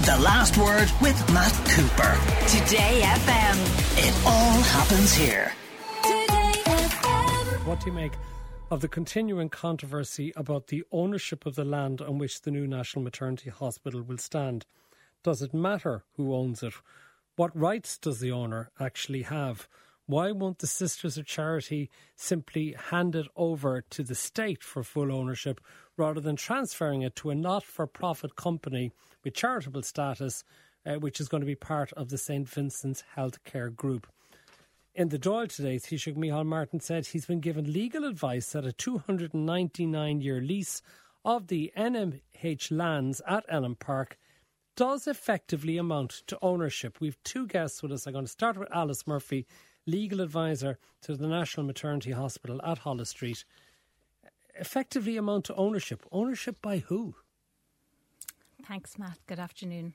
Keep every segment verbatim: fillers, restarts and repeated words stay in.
The Last Word with Matt Cooper. Today F M. It all happens here. Today F M. What do you make of the continuing controversy about the ownership of the land on which the new National Maternity Hospital will stand? Does it matter who owns it? What rights does the owner actually have? Why won't the Sisters of Charity simply hand it over to the state for full ownership rather than transferring it to a not-for-profit company with charitable status, uh, which is going to be part of the Saint Vincent's Healthcare Group? In the Dáil today, Taoiseach Micheál Martin said he's been given legal advice that a two hundred ninety-nine year lease of the N M H lands at Ellen Park does effectively amount to ownership. We've two guests with us. I'm going to start with Alice Murphy, legal advisor to the National Maternity Hospital at Holles Street. Effectively amount to ownership. Ownership by who? Thanks, Matt. Good afternoon.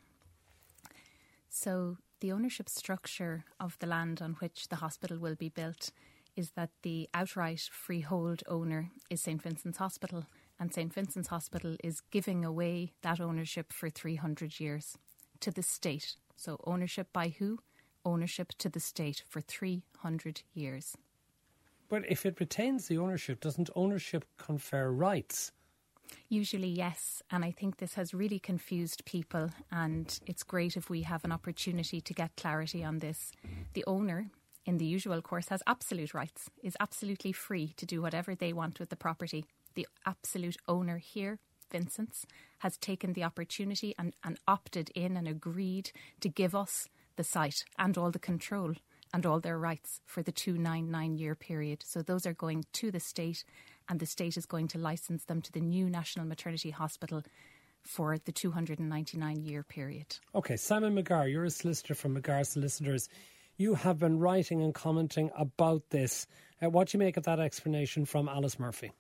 So the ownership structure of the land on which the hospital will be built is that the outright freehold owner is Saint Vincent's Hospital, and Saint Vincent's Hospital is giving away that ownership for three hundred years to the state. So ownership by who? Ownership to the state for three hundred years. But if it retains the ownership, doesn't ownership confer rights? Usually, yes. And I think this has really confused people, and it's great if we have an opportunity to get clarity on this. The owner, in the usual course, has absolute rights, is absolutely free to do whatever they want with the property. The absolute owner here, Vincent's, has taken the opportunity and, and opted in and agreed to give us the site and all the control and all their rights for the two hundred ninety-nine year period. So those are going to the state, and the state is going to licence them to the new National Maternity Hospital for the two hundred ninety-nine year period. OK, Simon McGarr, you're a solicitor from McGarr Solicitors. You have been writing and commenting about this. Uh, what do you make of that explanation from Alice Murphy?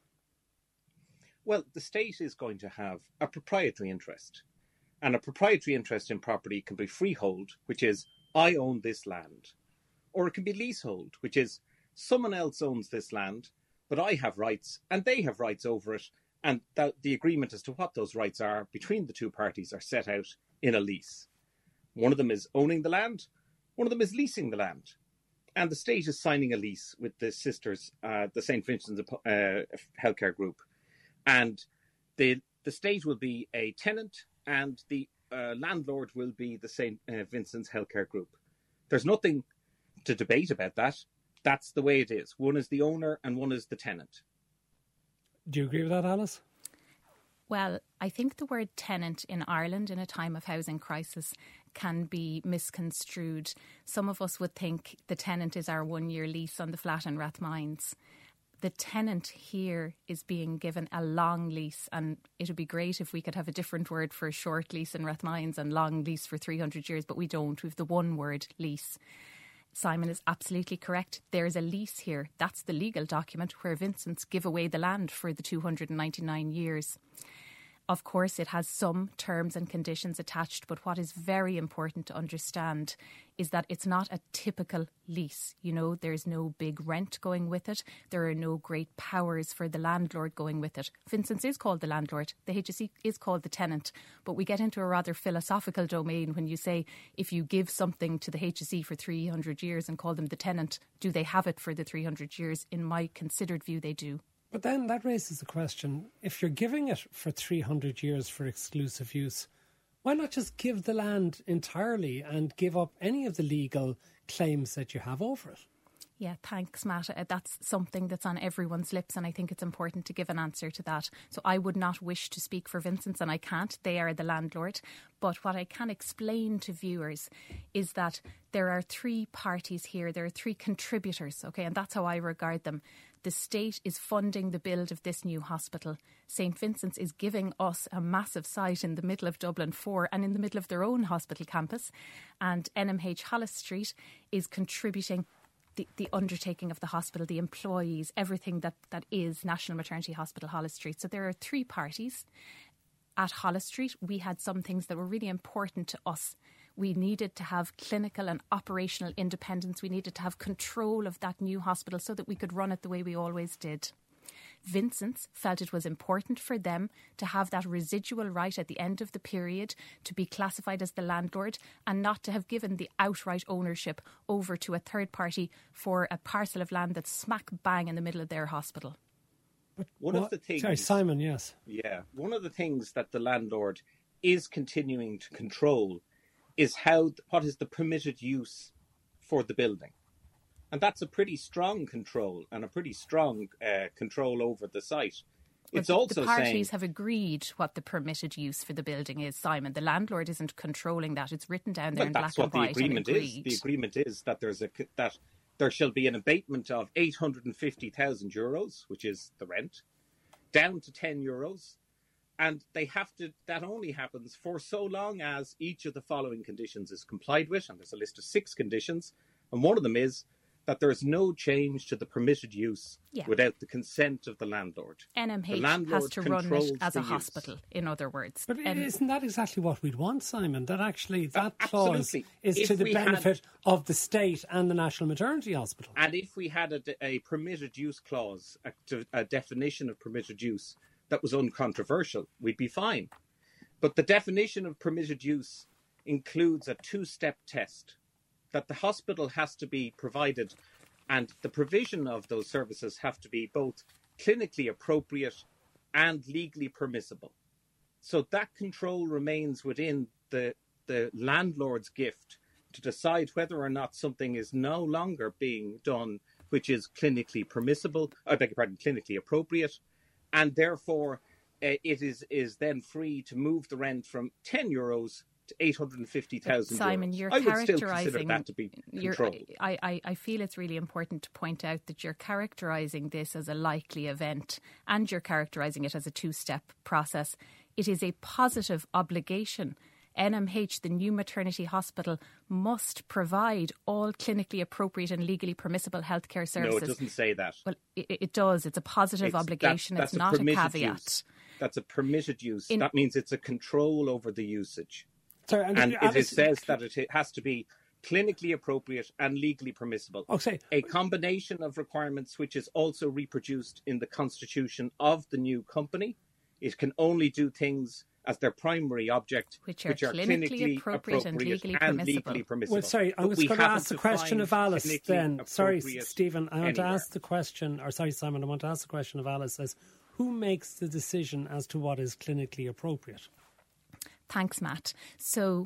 Well, the state is going to have a proprietary interest. And a proprietary interest in property can be freehold, which is, I own this land. Or it can be leasehold, which is, someone else owns this land, but I have rights and they have rights over it. And that the agreement as to what those rights are between the two parties are set out in a lease. One of them is owning the land. One of them is leasing the land. And the state is signing a lease with the sisters, uh, the Saint Vincent's uh, Healthcare Group. And the the state will be a tenant and the uh, landlord will be the Saint Uh, Vincent's Healthcare Group. There's nothing to debate about that. That's the way it is. One is the owner and one is the tenant. Do you agree with that, Alice? Well, I think the word tenant in Ireland in a time of housing crisis can be misconstrued. Some of us would think the tenant is our one-year lease on the flat in Rathmines. The tenant here is being given a long lease, and it would be great if we could have a different word for a short lease in Rathmines and long lease for three hundred years, but we don't. We have the one word, lease. Simon is absolutely correct. There is a lease here. That's the legal document where Vincent's give away the land for the two hundred ninety-nine years. Of course, it has some terms and conditions attached, but what is very important to understand is that it's not a typical lease. You know, there's no big rent going with it. There are no great powers for the landlord going with it. Vincent's is called the landlord. The H S E is called the tenant. But we get into a rather philosophical domain when you say, if you give something to the H S E for three hundred years and call them the tenant, do they have it for the three hundred years? In my considered view, they do. But then that raises the question, if you're giving it for three hundred years for exclusive use, why not just give the land entirely and give up any of the legal claims that you have over it? Yeah, thanks, Matt. Uh, That's something that's on everyone's lips, and I think it's important to give an answer to that. So I would not wish to speak for Vincent's, and I can't. They are the landlord. But what I can explain to viewers is that there are three parties here. There are three contributors, okay, and that's how I regard them. The state is funding the build of this new hospital. Saint Vincent's is giving us a massive site in the middle of Dublin four and in the middle of their own hospital campus. And N M H Holles Street is contributing the, the undertaking of the hospital, the employees, everything that, that is National Maternity Hospital Holles Street. So there are three parties. At Holles Street, we had some things that were really important to us. We needed to have clinical and operational independence. We needed to have control of that new hospital so that we could run it the way we always did. Vincent's felt it was important for them to have that residual right at the end of the period to be classified as the landlord and not to have given the outright ownership over to a third party for a parcel of land that's smack bang in the middle of their hospital. But one what, of the things, sorry, Simon, yes. Yeah, one of the things that the landlord is continuing to control is how what is the permitted use for the building. And that's a pretty strong control and a pretty strong uh, control over the site. It's the, also the parties saying, have agreed what the permitted use for the building is, Simon. The landlord isn't controlling that. It's written down there in black and white. That's what the agreement and is. The agreement is that there's a that there shall be an abatement of eight hundred fifty thousand euros, which is the rent, down to ten euros. And they have to. That only happens for so long as each of the following conditions is complied with. And there's a list of six conditions. And one of them is that there is no change to the permitted use yeah. without the consent of the landlord. N M H has to run it as a hospital, use. in other words. But N- isn't that exactly what we'd want, Simon? That actually, that uh, clause is if to the benefit had, of the state and the National Maternity Hospital. And if we had a, a permitted use clause, a, a definition of permitted use that was uncontroversial, we'd be fine. But the definition of permitted use includes a two-step test, that the hospital has to be provided and the provision of those services have to be both clinically appropriate and legally permissible. So that control remains within the, the landlord's gift to decide whether or not something is no longer being done which is clinically permissible, I beg your pardon, clinically appropriate, and therefore uh, it is, is then free to move the rent from ten euros to eight hundred fifty thousand euros. Simon, you're I would still characterising consider that to be controlled. I, I, I feel it's really important to point out that you're characterising this as a likely event and you're characterising it as a two-step process. It is a positive obligation. N M H, the new maternity hospital, must provide all clinically appropriate and legally permissible healthcare services. No, it doesn't say that. Well, it, it does. It's a positive it's, obligation. That's, that's it's a not a caveat. Use. That's a permitted use. In, that means it's a control over the usage. Sorry, and and Alice, it says that it has to be clinically appropriate and legally permissible. Okay. A combination of requirements which is also reproduced in the constitution of the new company. It can only do things as their primary object, which are, which are clinically, clinically appropriate, appropriate and legally, and permissible. legally permissible. Well, sorry, I was going to ask the question of Alice then. Sorry, Stephen, I want anywhere. to ask the question, or sorry, Simon, I want to ask the question of Alice as who makes the decision as to what is clinically appropriate? Thanks, Matt. So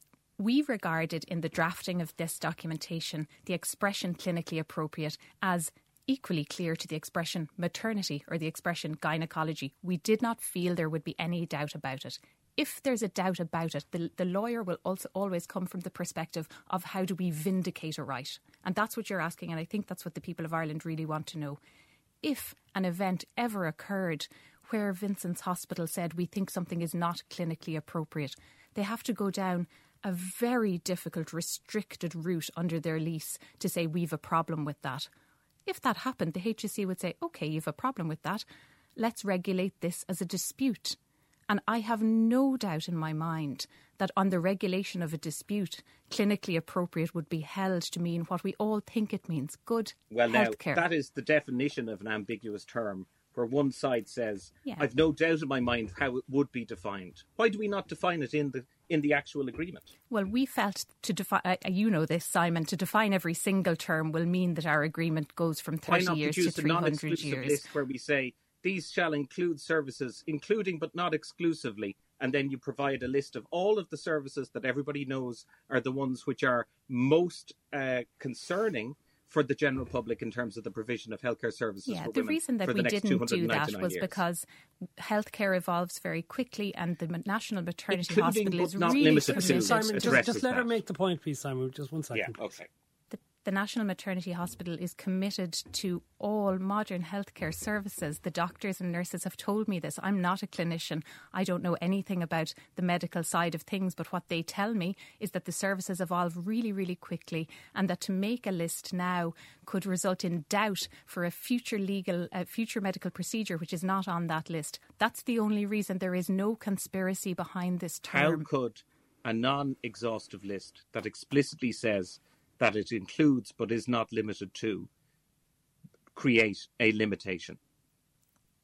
we regarded in the drafting of this documentation the expression clinically appropriate as equally clear to the expression maternity or the expression gynecology. We did not feel there would be any doubt about it. If there's a doubt about it, the, the lawyer will also always come from the perspective of how do we vindicate a right. And that's what you're asking, and I think that's what the people of Ireland really want to know. If an event ever occurred where Vincent's Hospital said we think something is not clinically appropriate, they have to go down a very difficult, restricted route under their lease to say we've a problem with that. If that happened, the H S C would say, OK, you've a problem with that. Let's regulate this as a dispute. And I have no doubt in my mind that on the regulation of a dispute, clinically appropriate would be held to mean what we all think it means, good well, healthcare. Now, that is the definition of an ambiguous term, where one side says, yeah. I've no doubt in my mind how it would be defined. Why do we not define it in the in the actual agreement? Well, we felt to define, uh, you know this, Simon, to define every single term will mean that our agreement goes from thirty years to three hundred years. List where we say, these shall include services, including but not exclusively, and then you provide a list of all of the services that everybody knows are the ones which are most uh, concerning for the general public in terms of the provision of healthcare services yeah, for the women reason that for we the next didn't do that was years. Because healthcare evolves very quickly and the National Maternity Including, Hospital is not really limited committed. to, Simon, just, just let that. her make the point, please, Simon. Just one second. Yeah, okay. The, the National Maternity Hospital is committed to all modern healthcare services. The doctors and nurses have told me this. I'm not a clinician. I don't know anything about the medical side of things, but what they tell me is that the services evolve really, really quickly and that to make a list now could result in doubt for a future legal, uh, future medical procedure which is not on that list. That's the only reason. There is no conspiracy behind this term. How could a non-exhaustive list that explicitly says that it includes but is not limited to create a limitation?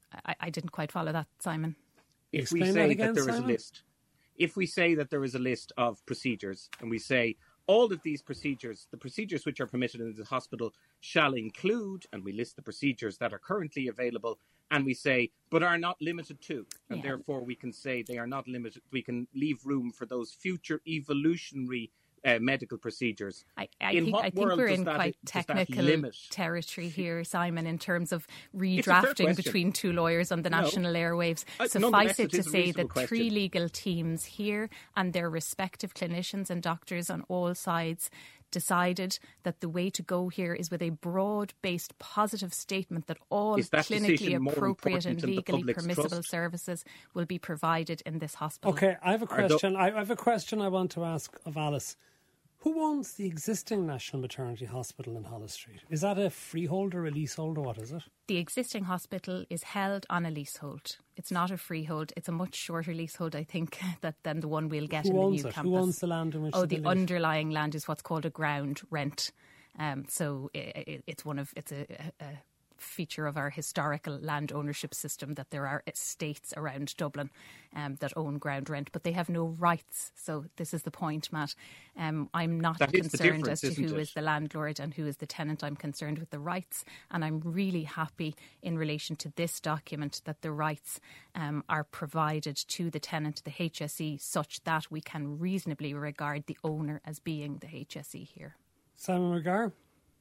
I, I didn't quite follow that, Simon. If Explain we say that, that, again, that there Simon? is a list, if we say that there is a list of procedures, and we say all of these procedures, the procedures which are permitted in the hospital shall include, and we list the procedures that are currently available, and we say, but are not limited to, and Yeah. therefore we can say they are not limited. We can leave room for those future evolutionary uh, medical procedures. I, I In think what I think world we're does in that- quite does that technical limit? territory here, Simon, in terms of a fair redrafting question. between two lawyers on the No. national airwaves. Uh, Suffice nonetheless, it it to is a say reasonable that three question. legal teams here and their respective clinicians and doctors on all sides decided that the way to go here is with a broad-based positive statement that all Is that clinically decision more appropriate and important than the legally public's permissible trust? services will be provided in this hospital. Okay, I have a Are tho- question. I have a question I want to ask of Alice. Who owns the existing National Maternity Hospital in Holles Street? Is that a freehold or a leasehold, or what is it? The existing hospital is held on a leasehold. It's not a freehold. It's a much shorter leasehold, I think, that, than the one we'll get Who in the owns new it? campus. Who owns the land in which Oh, they the live? underlying land is what's called a ground rent. Um, so it, it, it's one of it's a, a, a feature of our historical land ownership system that there are estates around Dublin um, that own ground rent, but they have no rights. So this is the point, Matt. Um, I'm not That is the concerned as difference, to who isn't it? is the landlord and who is the tenant. I'm concerned with the rights, and I'm really happy in relation to this document that the rights um, are provided to the tenant, the H S E, such that we can reasonably regard the owner as being the H S E here. Simon McGarr?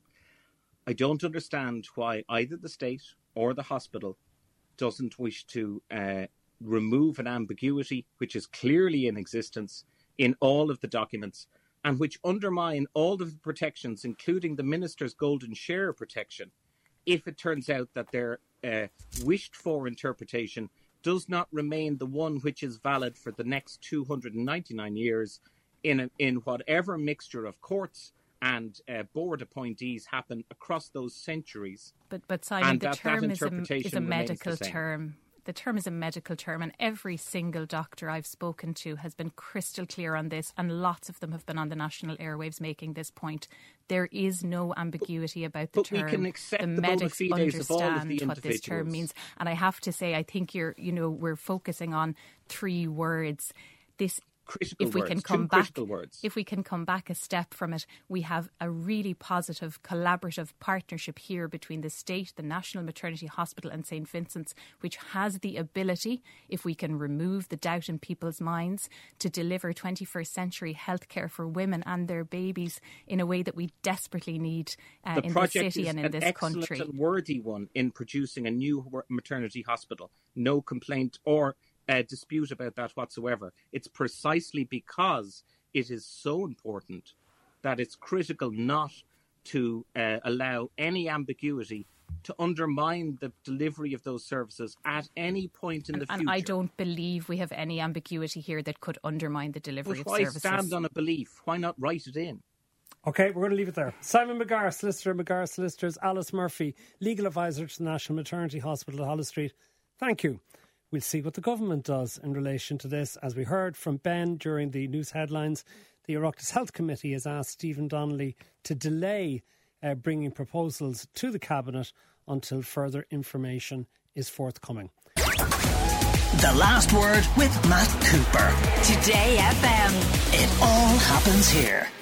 I don't understand why either the state or the hospital doesn't wish to uh, remove an ambiguity which is clearly in existence in all of the documents and which undermine all of the protections, including the minister's golden share protection, if it turns out that their uh, wished-for interpretation does not remain the one which is valid for the next two hundred ninety-nine years in, a, in whatever mixture of courts and uh, board appointees happen across those centuries. But, but Simon, And the that- that term is a, interpretation is a remains medical the same. term. The term is a medical term, and every single doctor I've spoken to has been crystal clear on this, and lots of them have been on the national airwaves making this point. There is no ambiguity about the but we term. can accept the the bona medics fides of all of understand the what this term individuals. means, and I have to say, I think you're, you know, we're focusing on three words. This. Critical If we words, can two come back, critical words. if we can come back a step from it, we have a really positive collaborative partnership here between the state, the National Maternity Hospital and Saint Vincent's, which has the ability, if we can remove the doubt in people's minds, to deliver twenty-first century healthcare for women and their babies in a way that we desperately need uh, The in this project city is and in an this excellent country. and worthy one in producing a new wor- maternity hospital. No complaint or uh, dispute about that whatsoever. It's precisely because it is so important that it's critical not to uh, allow any ambiguity to undermine the delivery of those services at any point in And, the and future. I don't believe we have any ambiguity here that could undermine the delivery But of why services. stand on a belief? Why not write it in? Okay, we're going to leave it there. Simon McGarr, solicitor, McGarr Solicitors, Alice Murphy, legal advisor to the National Maternity Hospital at Holles Street. Thank you. We'll see what the government does in relation to this. As we heard from Ben during the news headlines, the Oireachtas Health Committee has asked Stephen Donnelly to delay uh, bringing proposals to the Cabinet until further information is forthcoming. The Last Word with Matt Cooper. Today F M. It all happens here.